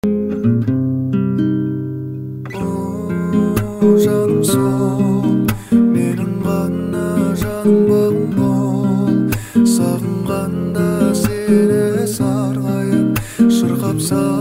жаным сол менің ғана жаным бағым бол, сағынғанда сені сарғайып шырқап